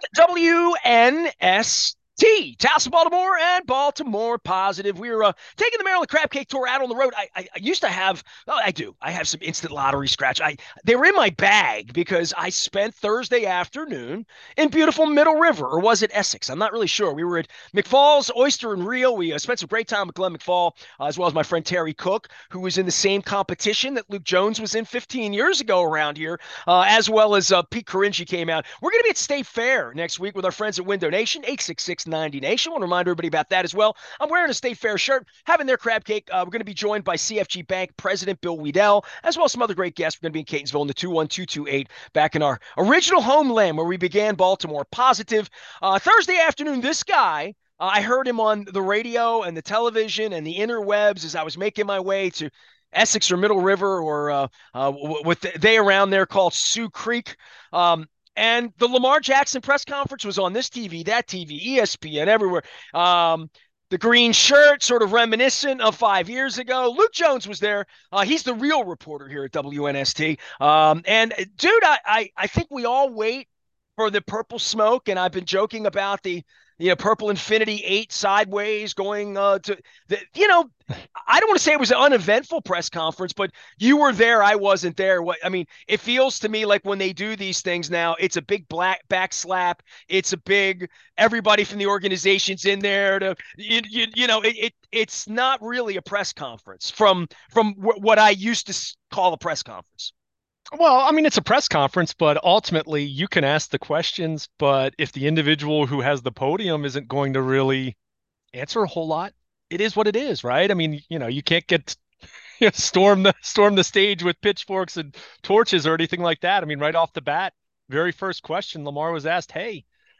WNST, Towson, Baltimore, and Baltimore Positive. We're taking the Maryland Crab Cake Tour out on the road. I used to have, oh, I do. I have some instant lottery scratch. They were in my bag because I spent Thursday afternoon in beautiful Middle River, or was it Essex? I'm not really sure. We were at McFall's Oyster and Reel. We spent some great time with Glenn McFall, as well as my friend Terry Cook, who was in the same competition that Luke Jones was in 15 years ago around here, as well as Pete Carinci came out. We're going to be at State Fair next week with our friends at Window Nation, 86690 Nation. I want to remind everybody about that as well. I'm wearing a State Fair shirt, having their crab cake. We're going to be joined by CFG Bank President Bill Weedell, as well as some other great guests. We're going to be in Catonsville in the 21228, back in our original homeland where we began Baltimore Positive. Thursday afternoon, this guy, I heard him on the radio and the television and the interwebs as I was making my way to Essex or Middle River, or what they around there call Sioux Creek. And the Lamar Jackson press conference was on this TV, that TV, ESPN, everywhere. The green shirt, sort of reminiscent of 5 years ago. Luke Jones was there. He's the real reporter here at WNST. And dude, I think we all wait for the purple smoke, and I've been joking about the Purple Infinity 8 sideways going to the, I don't want to say it was an uneventful press conference, but you were there. I wasn't there. I mean, it feels to me like when they do these things now, it's a big black back slap. It's a big, everybody from the organization's in there to, it's not really a press conference from what I used to call a press conference. Well, I mean, it's a press conference, but ultimately you can ask the questions, but if the individual who has the podium isn't going to really answer a whole lot, it is what it is, right? I mean, you can't get storm the stage with pitchforks and torches or anything like that. I mean, right off the bat, very first question, Lamar was asked, "Hey,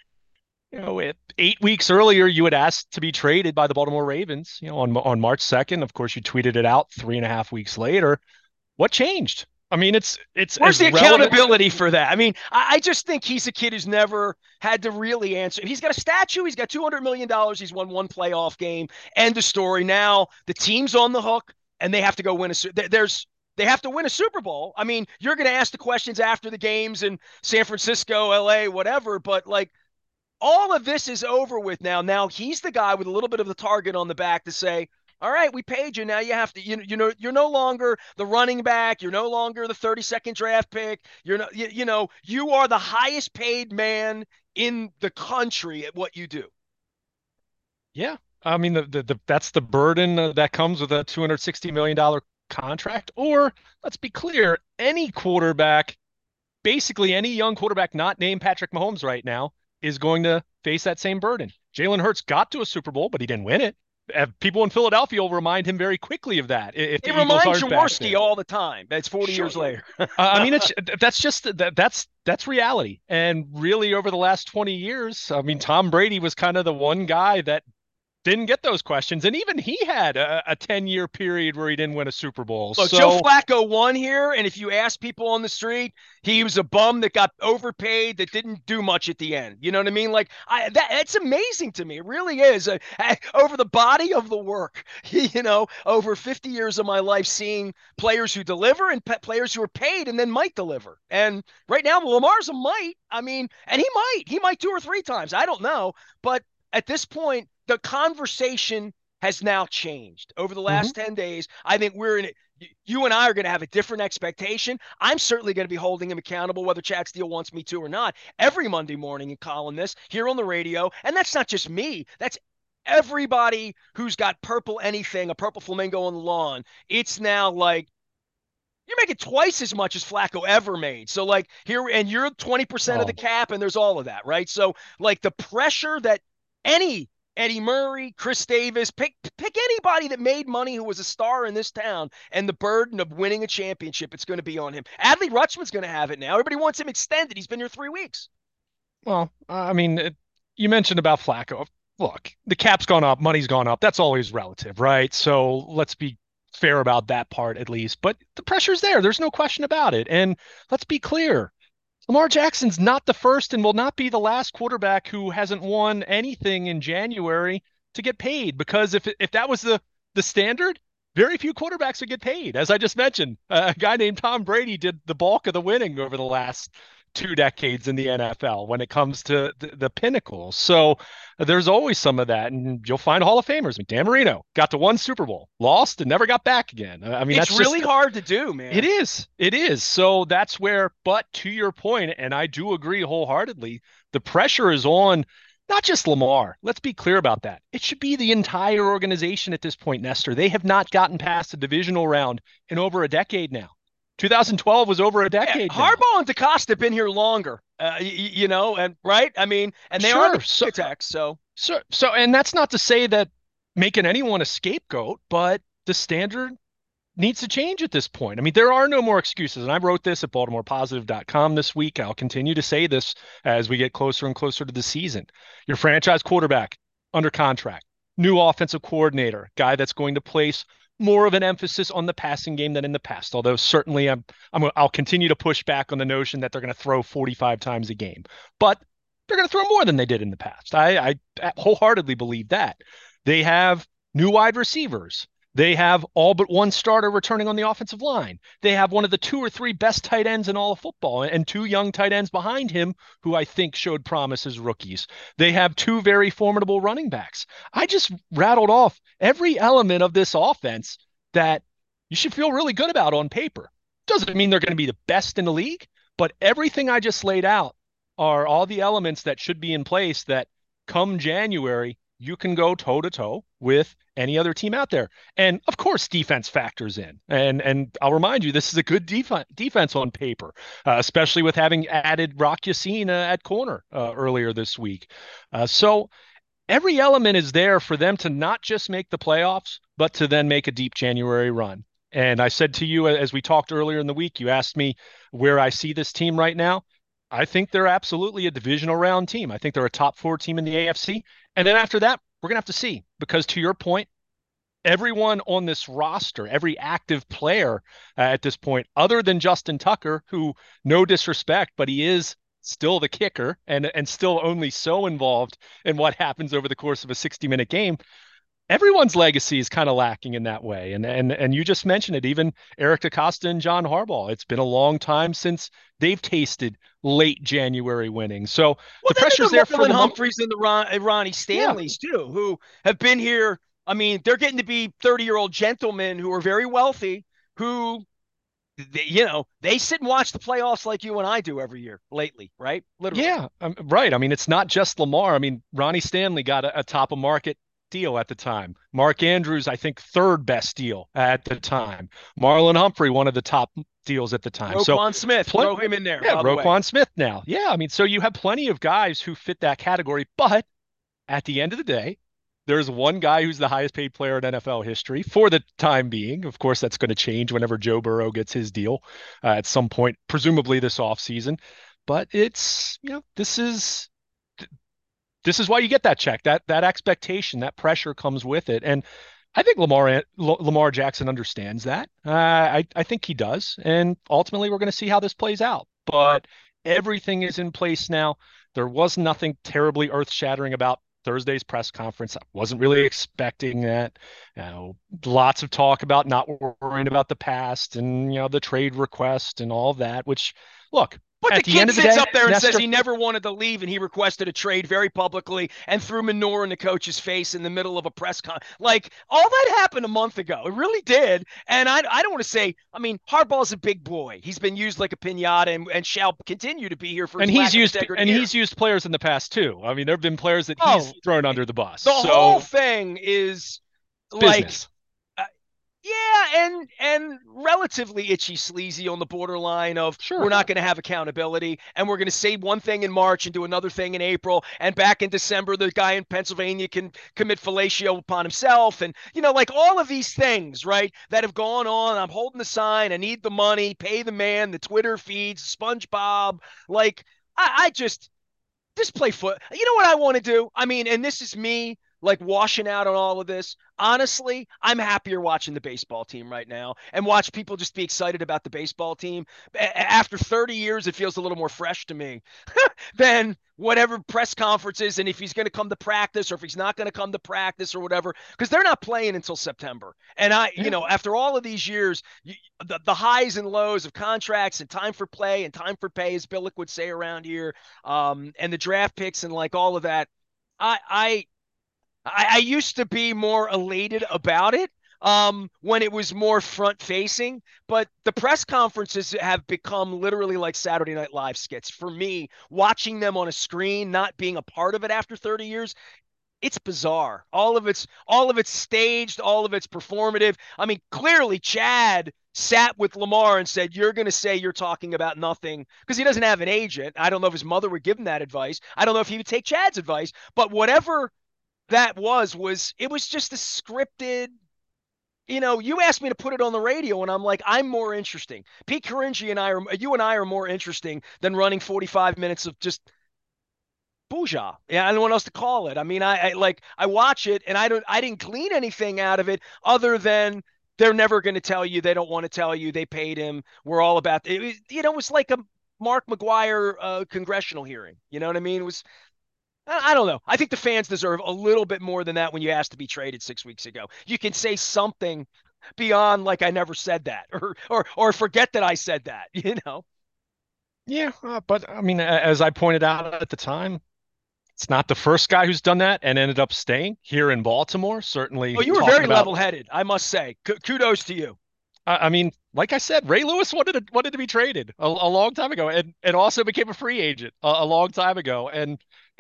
8 weeks earlier, you had asked to be traded by the Baltimore Ravens, on March 2nd. Of course, you tweeted it out 3.5 weeks later. What changed?" I mean, it's Where's as the relevant. accountability for that? I mean, I just think he's a kid who's never had to really answer. He's got a statue. He's got $200 million. He's won one playoff game. End of story. Now the team's on the hook, and they have to go win they have to win a Super Bowl. I mean, you're going to ask the questions after the games in San Francisco, LA, whatever, but like all of this is over with now. Now he's the guy with a little bit of the target on the back to say, all right, we paid you. Now you have to, you're no longer the running back. You're no longer the 32nd draft pick. You're not, you are the highest paid man in the country at what you do. Yeah. I mean, that's the burden that comes with a $260 million contract. Or let's be clear, any quarterback, basically any young quarterback not named Patrick Mahomes right now, is going to face that same burden. Jalen Hurts got to a Super Bowl, but he didn't win it. People in Philadelphia will remind him very quickly of that if It the Eagles reminds aren't back Jaworski there. all the time. That's 40 Sure. years later. I mean, that's just that's reality. And really, over the last 20 years, I mean, Tom Brady was kind of the one guy that didn't get those questions, and even he had a 10-year period where he didn't win a Super Bowl. Look, Joe So Flacco won here, and if you ask people on the street, he was a bum that got overpaid that didn't do much at the end. You know what I mean? Like that's amazing to me. It really is. Over the body of the work, over 50 years of my life, seeing players who deliver and players who are paid and then might deliver. And right now, Lamar's a might. I mean, and he might 2 or 3 times. I don't know, but at this point, the conversation has now changed over the mhm. last 10 days. I think we're in it. You and I are going to have a different expectation. I'm certainly going to be holding him accountable, whether Chad Steele wants me to or not, every Monday morning and calling this here on the radio. And that's not just me. That's everybody who's got purple anything, a purple flamingo on the lawn. It's now like, you're making twice as much as Flacco ever made. So like here, and you're 20% of the Oh, cap, and there's all of that, right? So like the pressure that any Eddie Murray, Chris Davis, pick anybody that made money who was a star in this town, and the burden of winning a championship, it's going to be on him. Adley Rutschman's going to have it now. Everybody wants him extended. He's been here 3 weeks. well, I mean, you mentioned about Flacco. Look, the cap's gone up, money's gone up. That's always relative, right? So let's be fair about that part at least. But the pressure's there. There's no question about it. And let's be clear. Lamar Jackson's not the first and will not be the last quarterback who hasn't won anything in January to get paid. Because if that was the standard, very few quarterbacks would get paid. As I just mentioned, a guy named Tom Brady did the bulk of the winning over the last 2 decades in the NFL when it comes to the pinnacle. So there's always some of that, and you'll find Hall of Famers. I mean, Dan Marino got to one Super Bowl, lost, and never got back again. I mean, It's that's really just hard to do, it man. is. It is. So that's where, but to your point, and I do agree wholeheartedly, the pressure is on not just Lamar. Let's be clear about that. It should be the entire organization at this point, Nestor. They have not gotten past the divisional round in over a decade now. 2012 was over a Yeah, decade now. Harbaugh and DeCosta have been here longer, and right. I mean, and they are the Sure. So, architects. So and that's not to say that making anyone a scapegoat, but the standard needs to change at this point. I mean, there are no more excuses. And I wrote this at BaltimorePositive.com this week. I'll continue to say this as we get closer and closer to the season. Your franchise quarterback under contract, new offensive coordinator, guy that's going to place more of an emphasis on the passing game than in the past. Although certainly I'll continue to push back on the notion that they're going to throw 45 times a game, but they're going to throw more than they did in the past. I wholeheartedly believe that. They have new wide receivers. They have all but one starter returning on the offensive line. They have one of the 2 or 3 best tight ends in all of football and 2 young tight ends behind him who I think showed promise as rookies. They have 2 very formidable running backs. I just rattled off every element of this offense that you should feel really good about on paper. Doesn't mean they're going to be the best in the league, but everything I just laid out are all the elements that should be in place that come January, you can go toe to toe with any other team out there. And of course, defense factors in. And I'll remind you, this is a good defense on paper, especially with having added Rock Ya-Sin at corner earlier this week. So every element is there for them to not just make the playoffs, but to then make a deep January run. And I said to you, as we talked earlier in the week, you asked me where I see this team right now. I think they're absolutely a divisional round team. I think they're a top 4 team in the AFC. And then after that, we're going to have to see because to your point, everyone on this roster, every active player at this point, other than Justin Tucker, who no disrespect, but he is still the kicker and still only so involved in what happens over the course of a 60-minute game. Everyone's legacy is kind of lacking in that way. And you just mentioned it, even Eric DeCosta and John Harbaugh. It's been a long time since they've tasted late January winning. So well, the then pressure's the there for Marlon Lamar. Humphreys and the Ronnie Yeah. Stanleys too, who have been here. I mean, they're getting to be 30-year-old gentlemen who are very wealthy, who they sit and watch the playoffs like you and I do every year lately, right? Literally. Yeah, right. I mean, it's not just Lamar. I mean, Ronnie Stanley got a top of market deal at the time. Mark Andrews, I think, third best deal at the time. Marlon Humphrey, one of the top deals at the time. So, Roquan Smith, throw him in there, yeah, by the way. Roquan Smith now. Yeah, I mean, so you have plenty of guys who fit that category. But at the end of the day, there's one guy who's the highest paid player in NFL history for the time being. Of course, that's going to change whenever Joe Burrow gets his deal at some point, presumably this offseason. But it's, this is why you get that check. That expectation, that pressure comes with it. And I think Lamar Jackson understands that. I think he does. And ultimately, we're going to see how this plays out. But everything is in place now. There was nothing terribly earth-shattering about Thursday's press conference. I wasn't really expecting that. Lots of talk about not worrying about the past and the trade request and all of that. Which, look, but at the the end kid of the sits day, up there and Nestor, says he never wanted to leave, and he requested a trade very publicly and threw manure in the coach's face in the middle of a press con. Like, all that happened a month ago. It really did. And I don't want to say, I mean, Harbaugh's a big boy. He's been used like a pinata and shall continue to be here for his lack of integrity he's used players in the past too. I mean, there have been players that Oh, he's thrown under the bus. the So whole thing is like business. yeah, and relatively itchy sleazy on the borderline of we're Sure. not going to have accountability and we're going to say one thing in March and do another thing in April, and back in December the guy in Pennsylvania can commit fellatio upon himself, and like all of these things, right, that have gone on. I'm holding the sign, I need the money, pay the man, the Twitter feeds, SpongeBob. Like, I just play foot. You know what I want to do? I mean, and this is me like washing out on all of this. Honestly, I'm happier watching the baseball team right now and watch people just be excited about the baseball team. After 30 years, it feels a little more fresh to me than whatever press conferences and if he's going to come to practice or if he's not going to come to practice or whatever, because they're not playing until September. And Yeah. after all of these years, the highs and lows of contracts and time for play and time for pay, as Billick would say around here, and the draft picks and like all of that, I, I, I used to be more elated about it when it was more front facing, but the press conferences have become literally like Saturday Night Live skits for me. Watching them on a screen, not being a part of it after 30 years, it's bizarre. All of it's staged, all of it's performative. I mean, clearly Chad sat with Lamar and said, "You're going to say you're talking about nothing," because he doesn't have an agent. I don't know if his mother would give him that advice. I don't know if he would take Chad's advice, but whatever that was it was just a scripted. You asked me to put it on the radio, and I'm like, I'm more interesting. Pete Caringi and you and I are more interesting than running 45 minutes of just booja. Yeah, I don't know what else to call it. I mean, I watch it, and I didn't glean anything out of it other than they're never going to tell you. They don't want to tell you. They paid him. We're all about it. It was like a Mark McGuire congressional hearing. You know what I mean? It was I don't know. I think the fans deserve a little bit more than that when you asked to be traded 6 weeks ago. You can say something beyond like I never said that or forget that I said that. Yeah, but I mean, as I pointed out at the time, it's not the first guy who's done that and ended up staying here in Baltimore. Oh, Certainly you were talking very about, level-headed, I must say. Kudos to you. I mean, like I said, Ray Lewis wanted to be traded a long time ago, and also became a free agent a long time ago. And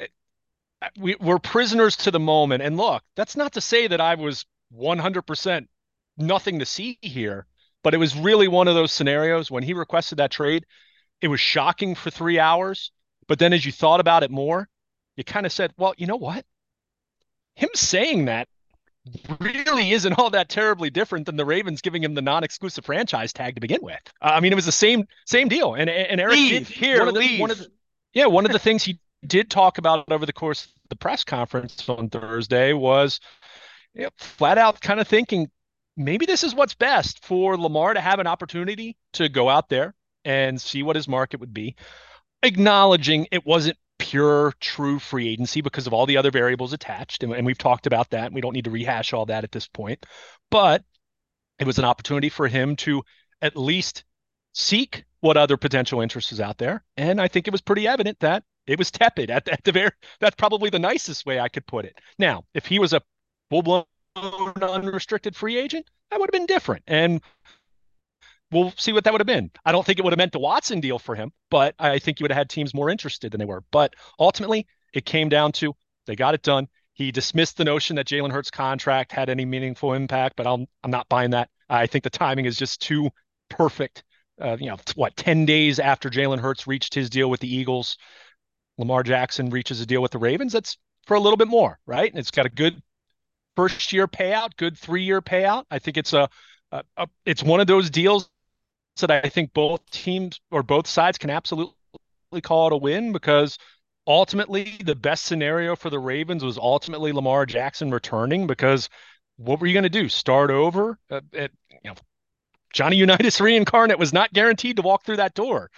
we're prisoners to the moment. And look, that's not to say that I was 100% nothing to see here, but it was really one of those scenarios when he requested that trade. It was shocking for 3 hours, but then as you thought about it more, you kind of said, well, you know what? Him saying that really isn't all that terribly different than the Ravens giving him the non-exclusive franchise tag to begin with. I mean, it was the same deal. And Eric Leave did here, one of the leave. yeah, one of the things he did talk about over the course of the press conference on Thursday was flat out kind of thinking maybe this is what's best for Lamar to have an opportunity to go out there and see what his market would be, acknowledging it wasn't pure true free agency because of all the other variables attached. And we've talked about that. And we don't need to rehash all that at this point. But it was an opportunity for him to at least seek what other potential interest is out there. And I think it was pretty evident that it was tepid at the very, that's probably the nicest way I could put it. Now, if he was a full blown unrestricted free agent, that would have been different. And we'll see what that would have been. I don't think it would have meant the Watson deal for him, but I think you would have had teams more interested than they were. But ultimately, it came down to they got it done. He dismissed the notion that Jalen Hurts' contract had any meaningful impact, but I'm not buying that. I think the timing is just too perfect. 10 days after Jalen Hurts reached his deal with the Eagles, Lamar Jackson reaches a deal with the Ravens. That's for a little bit more, right? And it's got a good first year payout, good 3 year payout. I think it's one of those deals that I think both teams or both sides can absolutely call it a win because ultimately the best scenario for the Ravens was ultimately Lamar Jackson returning because what were you going to do? Start over? Johnny Unitas reincarnate was not guaranteed to walk through that door.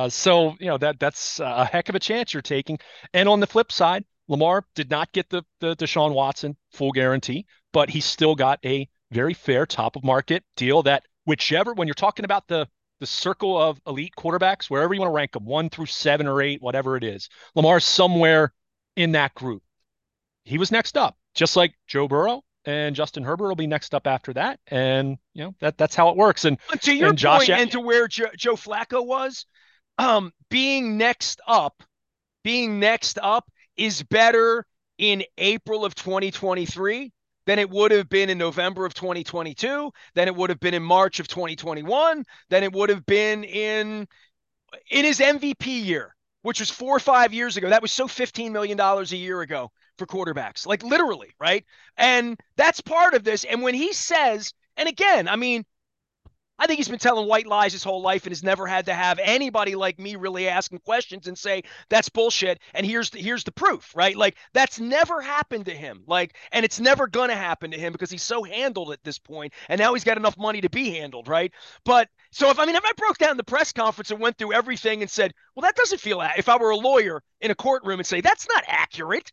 That's a heck of a chance you're taking. And on the flip side, Lamar did not get the Deshaun Watson full guarantee, but he still got a very fair top of market deal that when you're talking about the circle of elite quarterbacks, wherever you want to rank them, 1 through 7 or 8, whatever it is, Lamar's somewhere in that group. He was next up, just like Joe Burrow and Justin Herbert will be next up after that. And that's how it works. And to your and Josh point, and to where Joe Flacco was, being next up is better in April of 2023 than it would have been in November of 2022, than it would have been in March of 2021, than it would have been in his MVP year, which was 4 or 5 years ago. That was so $15 million a year ago for quarterbacks, like literally, right? And that's part of this. And when he says, and again, I mean, I think he's been telling white lies his whole life and has never had to have anybody like me really asking questions and say that's bullshit. And here's the proof, right? Like that's never happened to him. Like, and it's never gonna happen to him because he's so handled at this point, and now he's got enough money to be handled, right? But so if I broke down the press conference and went through everything and said, well, that doesn't feel. If I were a lawyer in a courtroom and say that's not accurate,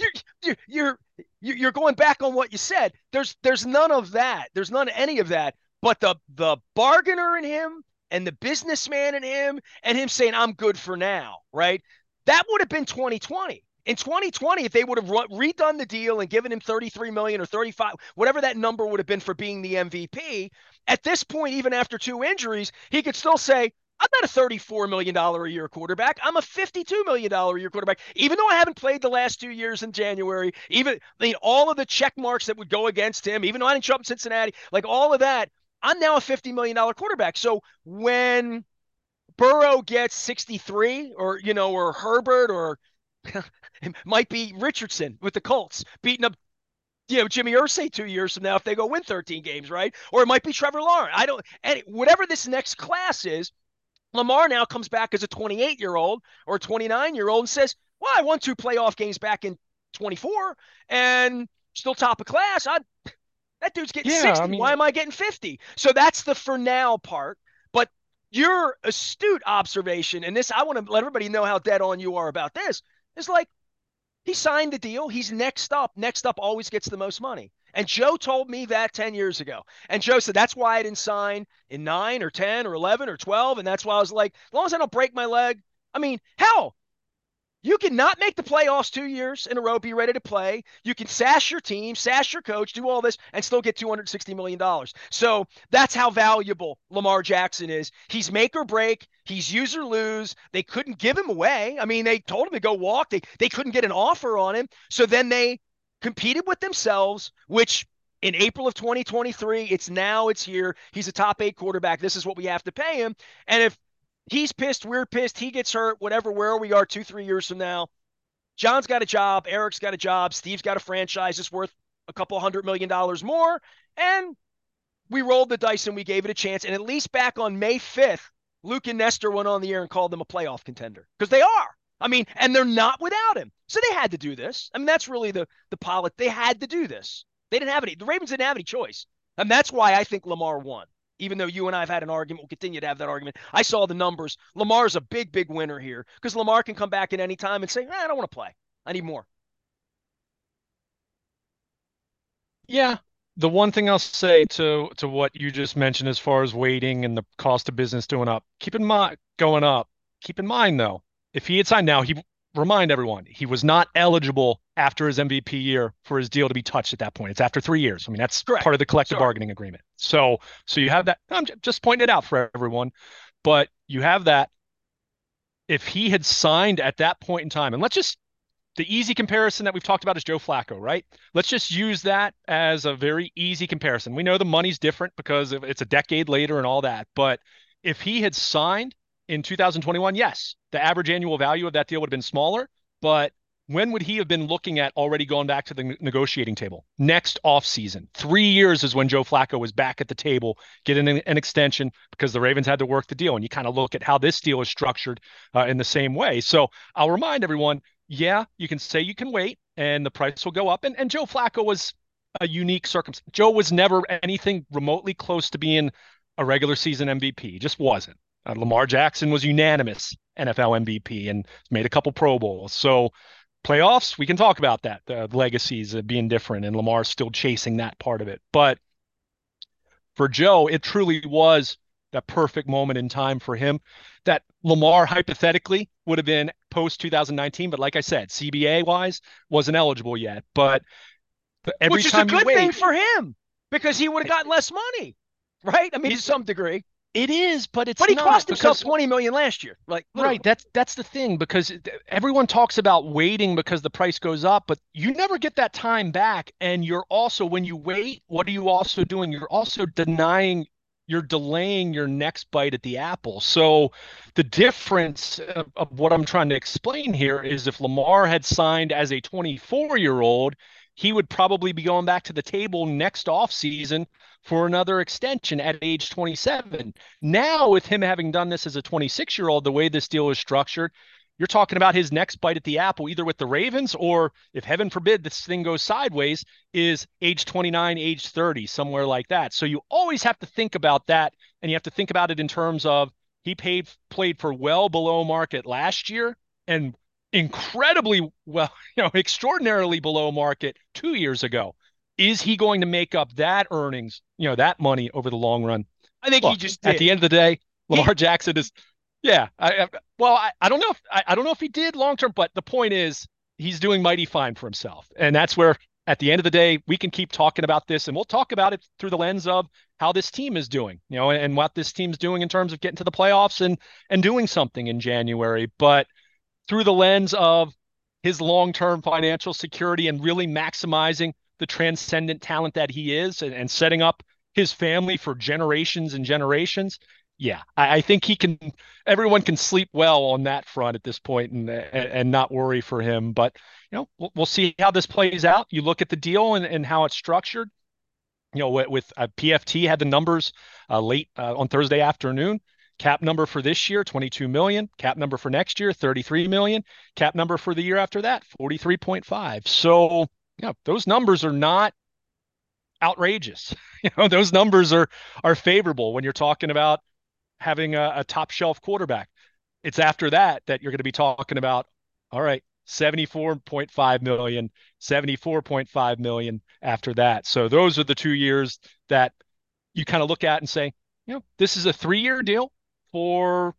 you're going back on what you said. There's none of that. There's none of any of that. But the bargainer in him and the businessman in him and him saying I'm good for now, right? That would have been 2020. In 2020, if they would have redone the deal and given him 33 million or 35, whatever that number would have been for being the MVP, at this point, even after two injuries, he could still say, I'm not a $34 million a year quarterback. I'm a $52 million a year quarterback. Even though I haven't played the last 2 years in January, even all of the check marks that would go against him, even though I didn't show up in Cincinnati, like all of that, I'm now a $50 million quarterback. So when Burrow gets 63 or Herbert or it might be Richardson with the Colts beating up Jimmy Irsay 2 years from now if they go win 13 games, right? Or it might be Trevor Lawrence. I don't, and whatever this next class is, Lamar now comes back as a 28-year-old or 29-year-old and says, well, I won 2 playoff games back in 24 and still top of class. That dude's getting Yeah, 60. Why am I getting 50? So that's the for now part. But your astute observation, and this, I want to let everybody know how dead on you are about this, is like, he signed the deal. He's next up. Next up always gets the most money. And Joe told me that 10 years ago. And Joe said, that's why I didn't sign in 9 or 10 or 11 or 12. And that's why I was like, as long as I don't break my leg. I mean, hell, you can not make the playoffs 2 years in a row, be ready to play. You can sash your team, sash your coach, do all this, and still get $260 million. So that's how valuable Lamar Jackson is. He's make or break. He's use or lose. They couldn't give him away. I mean, they told him to go walk. They couldn't get an offer on him. So then they competed with themselves, which in April of 2023, it's here. He's a top 8 quarterback. This is what we have to pay him. And if he's pissed, we're pissed, he gets hurt, whatever, where we are 2-3 years from now, John's got a job, Eric's got a job, Steve's got a franchise that's worth a couple $100 million more, and we rolled the dice and we gave it a chance. And at least back on May 5th, Luke and Nestor went on the air and called them a playoff contender, because they are. I mean, and they're not without him. So they had to do this. I mean, that's really the pilot. They had to do this. They didn't have any. The Ravens didn't have any choice. And that's why I think Lamar won. Even though you and I have had an argument, we'll continue to have that argument. I saw the numbers. Lamar's a big, big winner here because Lamar can come back at any time and say, I don't want to play. I need more. yeah. The one thing I'll say to what you just mentioned as far as waiting and the cost of business going up. Keep in mind though, if he had signed now, he remind everyone he was not eligible after his MVP year for his deal to be touched at that point. It's after 3 years. I mean, that's Correct. part of the collective bargaining agreement. So you have that. I'm just pointing it out for everyone, but you have that. If he had signed at that point in time, and the easy comparison that we've talked about is Joe Flacco, right? Let's just use that as a very easy comparison. We know the money's different because it's a decade later and all that. But if he had signed in 2021, yes, the average annual value of that deal would have been smaller. But when would he have been looking at already going back to the negotiating table? Next offseason. 3 years is when Joe Flacco was back at the table, getting an extension because the Ravens had to work the deal. And you kind of look at how this deal is structured in the same way. So I'll remind everyone, yeah, you can say you can wait and the price will go up. And Joe Flacco was a unique circumstance. Joe was never anything remotely close to being a regular season MVP. He just wasn't. Lamar Jackson was unanimous NFL MVP and made a couple Pro Bowls. So playoffs, we can talk about that. The legacies being different and Lamar still chasing that part of it. But for Joe, it truly was that perfect moment in time for him that Lamar hypothetically would have been post 2019. But like I said, CBA wise wasn't eligible yet. But every Which is time a good you wait, thing for him because he would have gotten less money, right? I mean, to some degree. It is, but But he not cost himself because 20 million last year. Like literally. right, that's the thing because everyone talks about waiting because the price goes up, but you never get that time back. And you're also, when you wait, what are you also doing? You're delaying your next bite at the apple. So the difference of what I'm trying to explain here is if Lamar had signed as a 24-year-old, he would probably be going back to the table next offseason for another extension at age 27. Now, with him having done this as a 26-year-old, the way this deal is structured, you're talking about his next bite at the apple, either with the Ravens or, if heaven forbid this thing goes sideways, is age 29, age 30, somewhere like that. So you always have to think about that, and you have to think about it in terms of he played for well below market last year and incredibly well, extraordinarily below market 2 years ago. Is he going to make up that earnings, that money over the long run? I think he Look, just at the did. end of the day, He Lamar Jackson is, yeah. I don't know if I don't know if he did long term, but the point is he's doing mighty fine for himself, and that's where at the end of the day we can keep talking about this, and we'll talk about it through the lens of how this team is doing, and what this team's doing in terms of getting to the playoffs and doing something in January, but through the lens of his long-term financial security and really maximizing the transcendent talent that he is and setting up his family for generations and generations. Yeah, I think everyone can sleep well on that front at this point and not worry for him. But, we'll see how this plays out. You look at the deal and how it's structured. With PFT had the numbers late on Thursday afternoon. Cap number for this year, 22 million. Cap number for next year, 33 million. Cap number for the year after that, 43.5. So, those numbers are not outrageous. Those numbers are favorable when you're talking about having a top shelf quarterback. It's after that you're going to be talking about, all right, 74.5 million, 74.5 million after that. So those are the 2 years that you kind of look at and say, this is a 3-year deal for,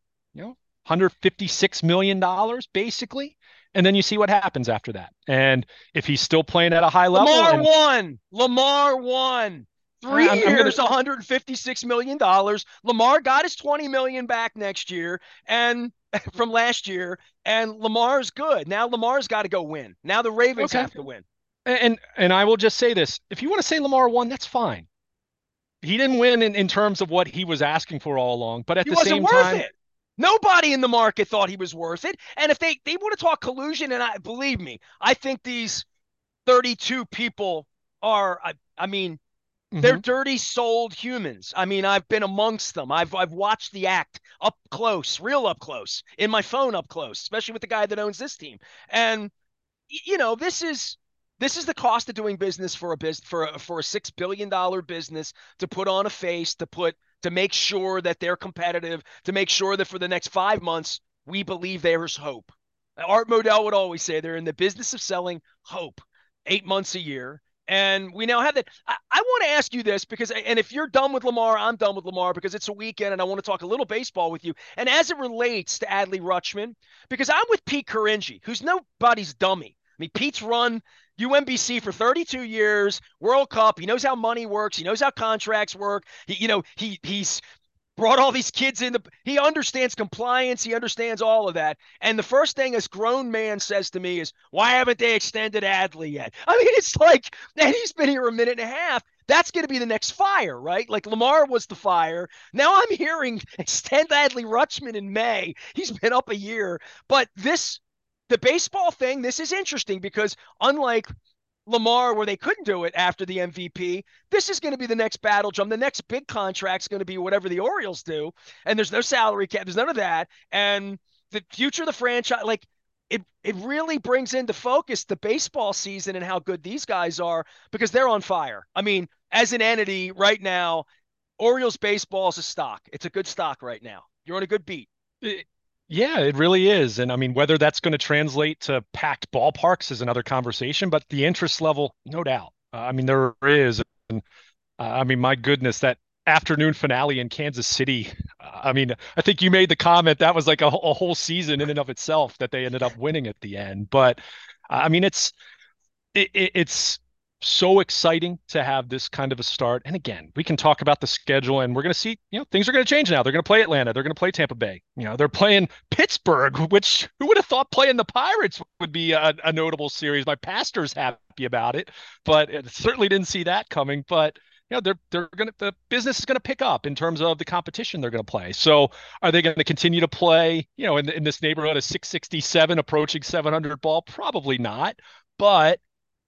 $156 million basically. And then you see what happens after that. And if he's still playing at a high level Lamar and won. Lamar won. Three I'm going to, years, $156 million. Lamar got his 20 million back next year and from last year, and Lamar's good. Now Lamar's got to go win. Now the Ravens okay. have to win. And I will just say this. If you want to say Lamar won, that's fine. He didn't win in terms of what he was asking for all along, but at He the wasn't same worth time, it. Nobody in the market thought he was worth it. And if they want to talk collusion, and I believe me, I think these 32 people are, I mean, they're mhm. dirty souled humans. I mean, I've been amongst them. I've watched the act up close, real up close, in my phone up close, especially with the guy that owns this team. And this is the cost of doing business for a $6 billion business, to put on a face, to make sure that they're competitive, to make sure that for the next 5 months we believe there's hope. Art Modell would always say they're in the business of selling hope, 8 months a year. And we now have that. I want to ask you this because, and if you're done with Lamar, I'm done with Lamar because it's a weekend and I want to talk a little baseball with you. And as it relates to Adley Rutschman, because I'm with Pete Caringi, who's nobody's dummy. I mean, Pete's run UMBC for 32 years, World Cup. He knows how money works. He knows how contracts work. He's brought all these kids in. He understands compliance. He understands all of that. And the first thing this grown man says to me is, why haven't they extended Adley yet? I mean, it's like, and he's been here a minute and a half. That's going to be the next fire, right? Like Lamar was the fire. Now I'm hearing extend Adley Rutschman in May. He's been up a year. But the baseball thing, this is interesting because unlike Lamar, where they couldn't do it after the MVP, this is going to be the next battle jump. The next big contract's going to be whatever the Orioles do. And there's no salary cap. There's none of that. And the future of the franchise, like it really brings into focus the baseball season and how good these guys are because they're on fire. I mean, as an entity right now, Orioles baseball is a stock. It's a good stock right now. You're on a good beat. Yeah, it really is. And I mean, whether that's going to translate to packed ballparks is another conversation, but the interest level, no doubt. I mean, there is. And I mean, my goodness, that afternoon finale in Kansas City. I mean, I think you made the comment that was like a whole season in and of itself that they ended up winning at the end. But I mean, it's so exciting to have this kind of a start. And again, we can talk about the schedule and we're going to see, things are going to change now. They're going to play Atlanta. They're going to play Tampa Bay. They're playing Pittsburgh, which who would have thought playing the Pirates would be a notable series? My pastor's happy about it, but it certainly didn't see that coming. But the business is going to pick up in terms of the competition they're going to play. So are they going to continue to play, in this neighborhood of 667 approaching 700 ball? Probably not. But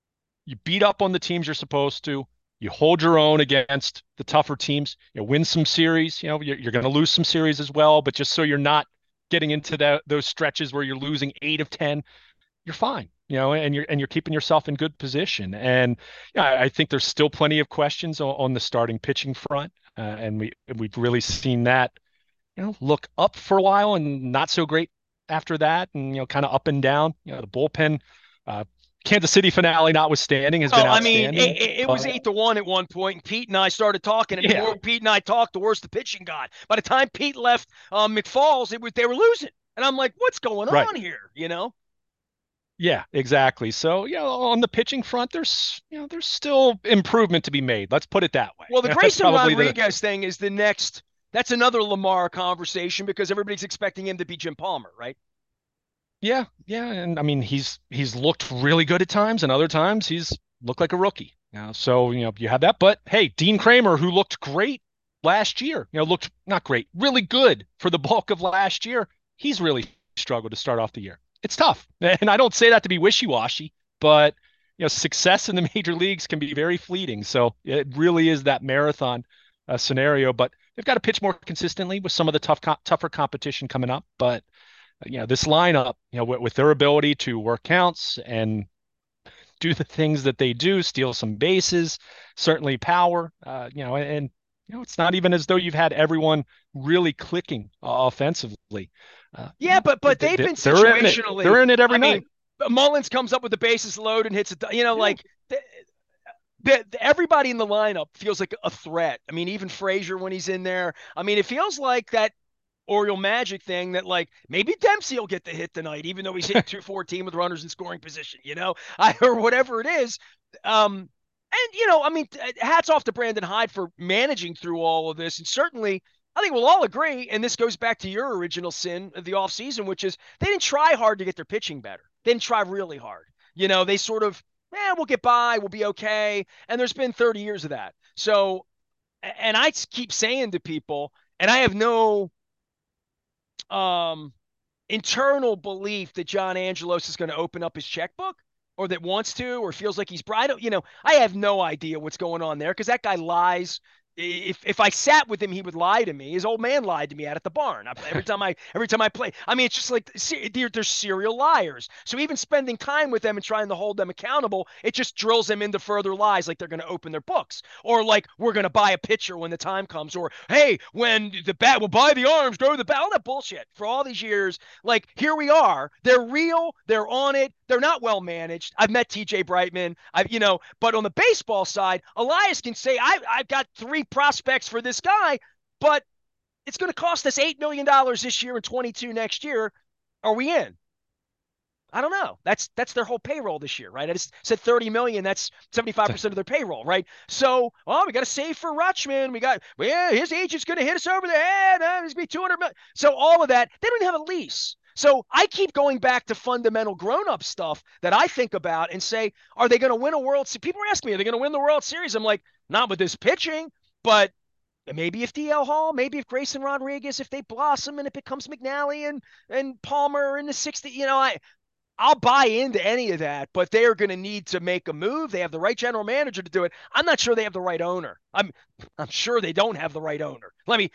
You beat up on the teams you're supposed to. You hold your own against the tougher teams. You know, win some series. You know, you're going to lose some series as well, but just so you're not getting into those stretches where you're losing 8 of 10, you're fine. You know, and you're keeping yourself in good position. And yeah, I think there's still plenty of questions on the starting pitching front, and we've really seen that, look up for a while and not so great after that, and kind of up and down. The bullpen, uh, Kansas City finale notwithstanding, has been Well, I mean, outstanding. it was 8-1 at one point, and Pete and I started talking, and the Yeah, more Pete and I talked, the worse the pitching got. By the time Pete left McFalls, they were losing, and I'm like, what's going right. on here? You know? Yeah, exactly. So, on the pitching front, there's still improvement to be made. Let's put it that way. Well, the That's Grayson probably the Rodriguez thing is the next. That's another Lamar conversation because everybody's expecting him to be Jim Palmer, right? Yeah, yeah, and I mean he's looked really good at times, and other times he's looked like a rookie. So you have that, but hey, Dean Kramer, who looked great last year, looked not great, really good for the bulk of last year. He's really struggled to start off the year. It's tough, and I don't say that to be wishy-washy, but success in the major leagues can be very fleeting. So it really is that marathon scenario, but they've got to pitch more consistently with some of the tougher competition coming up, but this lineup, with their ability to work counts and do the things that they do, steal some bases, certainly power, and it's not even as though you've had everyone really clicking offensively. Yeah, but they've been they're in it. situationally. They're in it every I night. mean, Mullins comes up with the bases load and hits it. Yeah. Everybody in the lineup feels like a threat. I mean, even Frazier when he's in there. I mean, it feels like that Oriole Magic thing that like maybe Dempsey will get the hit tonight, even though he's hitting 214 with runners in scoring position, or whatever it is. And I mean, hats off to Brandon Hyde for managing through all of this, and certainly. I think we'll all agree, and this goes back to your original sin of the offseason, which is they didn't try hard to get their pitching better. They didn't try really hard. They sort of, we'll get by, we'll be okay. And there's been 30 years of that. So, and I keep saying to people, and I have no um, internal belief that John Angelos is going to open up his checkbook or that wants to or feels like he's bright. I have no idea what's going on there because that guy lies. If I sat with him, he would lie to me. His old man lied to me out at the barn. Every time I play. I mean, it's just like they're serial liars. So even spending time with them and trying to hold them accountable, it just drills them into further lies, like they're going to open their books, or like we're going to buy a pitcher when the time comes, or hey, when the bat will buy the arms, go to the bat. All that bullshit for all these years. Like here we are. They're real. They're on it. They're not well managed. I've met TJ Brightman. But on the baseball side, Elias can say I've got 3 prospects for this guy, but it's going to cost us $8 million this year and 22 next year. Are we in? I don't know. That's their whole payroll this year, right? I just said 30 million. That's 75% of their payroll, right? So, we got to save for Rutschman. His agent's going to hit us over the head. It's going to be 200 million. So all of that, they don't even have a lease. So I keep going back to fundamental grown-up stuff that I think about and say, are they going to win a World Series? People are asking me, are they going to win the World Series? I'm like, not with this pitching, but maybe if DL Hall, maybe if Grayson Rodriguez, if they blossom and it becomes McNally and Palmer in the 60, I'll buy into any of that, but they are going to need to make a move. They have the right general manager to do it. I'm not sure they have the right owner. I'm sure they don't have the right owner.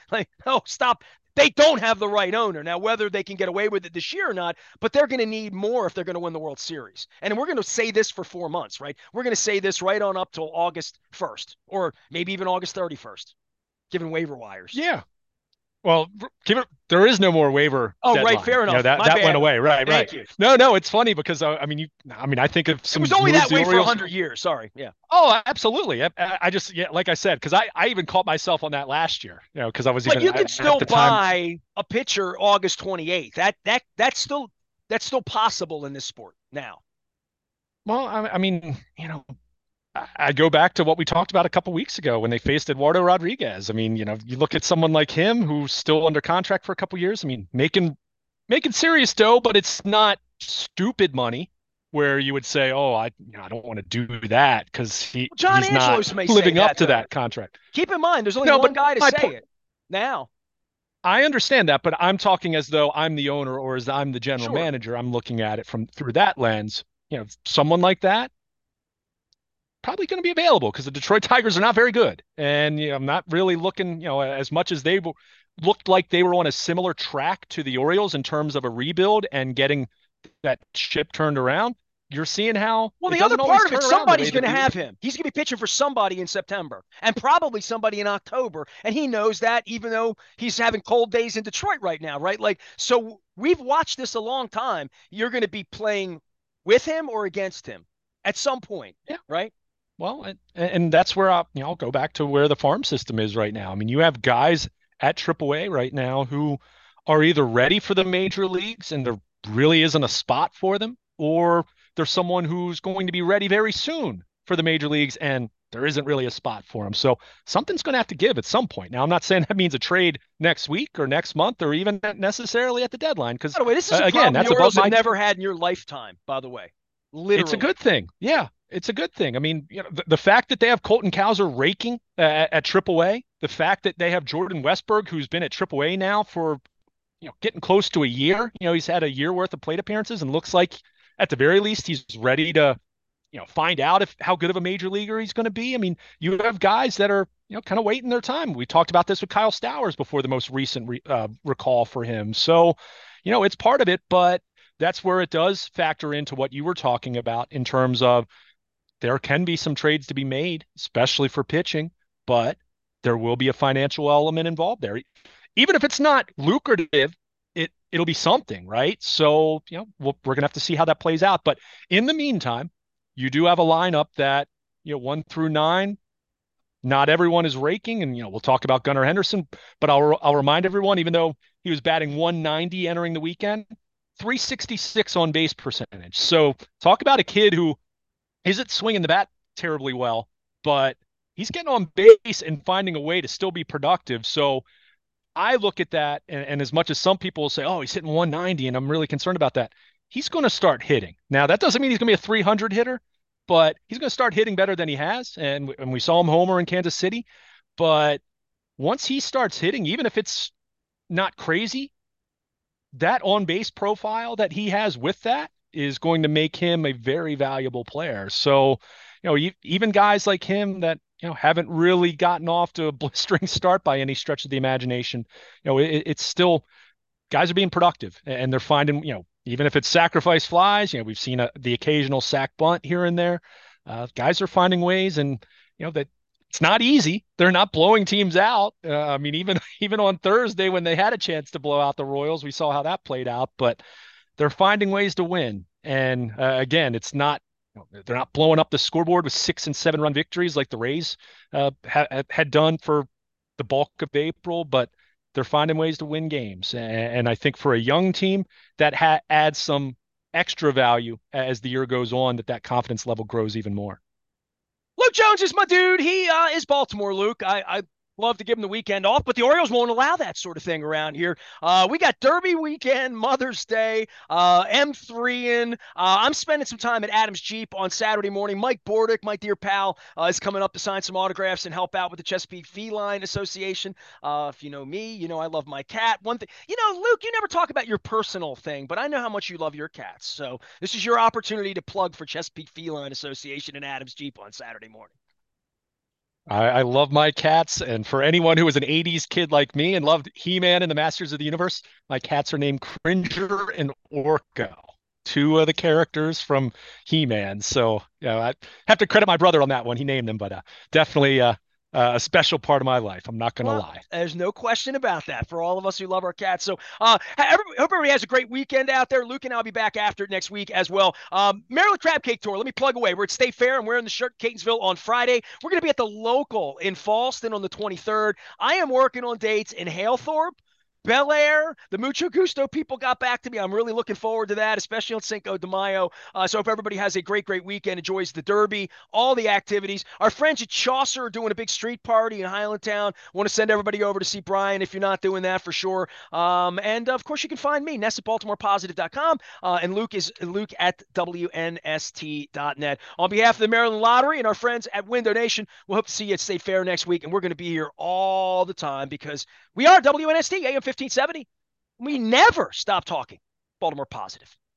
Stop. They don't have the right owner. Now, whether they can get away with it this year or not, but they're going to need more if they're going to win the World Series. And we're going to say this for 4 months, right? We're going to say this right on up till August 1st, or maybe even August 31st, given waiver wires. Yeah. Well, there is no more waiver deadline. Right, fair enough. That went away. Right, Thank right. you. No, it's funny because I think of some. It was only that way for Orioles. 100 years. Sorry, yeah. Oh, absolutely. I just like I said, because I even caught myself on that last year. Because I was. But even, you can still buy time, a pitcher August 28th. That's still possible in this sport now. Well, I mean, I go back to what we talked about a couple weeks ago when they faced Eduardo Rodriguez. I mean, you look at someone like him who's still under contract for a couple years. I mean, making serious dough, but it's not stupid money where you would say, "Oh, I don't want to do that," because he's Angelos not living up to that contract. Keep in mind, there's only one guy to say it now. I understand that, but I'm talking as though I'm the owner or as I'm the general manager. I'm looking at it through that lens. Someone like that. probably going to be available because the Detroit Tigers are not very good. And I'm not really looking, as much as they looked like they were on a similar track to the Orioles in terms of a rebuild and getting that ship turned around. You're seeing how Well, it the other doesn't always part of it, turn around the way somebody's going that to they. have him. He's going to be pitching for somebody in September and probably somebody in October. And he knows that, even though he's having cold days in Detroit right now, right? Like, so we've watched this a long time. You're going to be playing with him or against him at some point, Yeah. right? Well, and that's where I'll go back to where the farm system is right now. I mean, you have guys at AAA right now who are either ready for the major leagues and there really isn't a spot for them, or there's someone who's going to be ready very soon for the major leagues and there isn't really a spot for them. So something's going to have to give at some point. Now, I'm not saying that means a trade next week or next month or even necessarily at the deadline, because By the way, this is a again, problem the that's above Orioles have my. never had in your lifetime, by the way. It's a Literally. good thing. Yeah, it's a good thing. I mean, the fact that they have Colton Cowser raking at AAA, the fact that they have Jordan Westburg, who's been at AAA now for getting close to a year. He's had a year worth of plate appearances and looks like at the very least he's ready to find out if how good of a major leaguer he's going to be. I mean, you have guys that are kind of waiting their time. We talked about this with Kyle Stowers before the most recent recall for him. So, it's part of it, but that's where it does factor into what you were talking about in terms of there can be some trades to be made, especially for pitching, but there will be a financial element involved there. Even if it's not lucrative, it'll be something, right? So, we're going to have to see how that plays out. But in the meantime, you do have a lineup that, 1 through 9, not everyone is raking. And, we'll talk about Gunnar Henderson, but I'll remind everyone, even though he was batting 190 entering the weekend, 366 on base percentage. So talk about a kid who isn't swinging the bat terribly well, but he's getting on base and finding a way to still be productive. So I look at that, and as much as some people will say, oh, he's hitting 190, and I'm really concerned about that, he's going to start hitting. Now, that doesn't mean he's going to be a 300 hitter, but he's going to start hitting better than he has. And we saw him homer in Kansas City. But once he starts hitting, even if it's not crazy, that on base profile that he has with that is going to make him a very valuable player. So, even guys like him that, haven't really gotten off to a blistering start by any stretch of the imagination, it's still guys are being productive and they're finding, even if it's sacrifice flies, we've seen the occasional sack bunt here and there. Guys are finding ways, and, that it's not easy. They're not blowing teams out. I mean, even on Thursday when they had a chance to blow out the Royals, we saw how that played out. But they're finding ways to win. And again, it's not they're not blowing up the scoreboard with 6 and 7 run victories like the Rays had done for the bulk of April, but they're finding ways to win games. And I think for a young team that adds some extra value as the year goes on, that confidence level grows even more. Luke Jones is my dude. He is Baltimore, Luke. I love to give him the weekend off, but the Orioles won't allow that sort of thing around here. We got Derby weekend, Mother's Day, M3 in. I'm spending some time at Adams Jeep on Saturday morning. Mike Bordick, my dear pal, is coming up to sign some autographs and help out with the Chesapeake Feline Association. If you know me, you know I love my cat. One thing, Luke, you never talk about your personal thing, but I know how much you love your cats. So this is your opportunity to plug for Chesapeake Feline Association and Adams Jeep on Saturday morning. I love my cats, and for anyone who was an 80s kid like me and loved He-Man and the Masters of the Universe, my cats are named Cringer and Orko, two of the characters from He-Man. So, I have to credit my brother on that one. He named them, but definitely a special part of my life. I'm not going to Well, lie. there's no question about that for all of us who love our cats. So, hope everybody has a great weekend out there. Luke and I'll be back after it next week as well. Maryland Crab Cake Tour. Let me plug away. We're at State Fair. I'm wearing the shirt Catonsville on Friday. We're going to be at the local in Fallston on the 23rd. I am working on dates in Halethorpe, Bel Air. The Mucho Gusto people got back to me. I'm really looking forward to that, especially on Cinco de Mayo. So hope everybody has a great, great weekend, enjoys the Derby, all the activities. Our friends at Chaucer are doing a big street party in Highlandtown. Want to send everybody over to see Brian if you're not doing that for sure. And of course, you can find me, Ness at BaltimorePositive.com, and Luke is Luke at WNST.net. On behalf of the Maryland Lottery and our friends at Window Nation, we'll hope to see you at State Fair next week. And we're going to be here all the time because we are WNST AM 1570. We never stop talking Baltimore positive.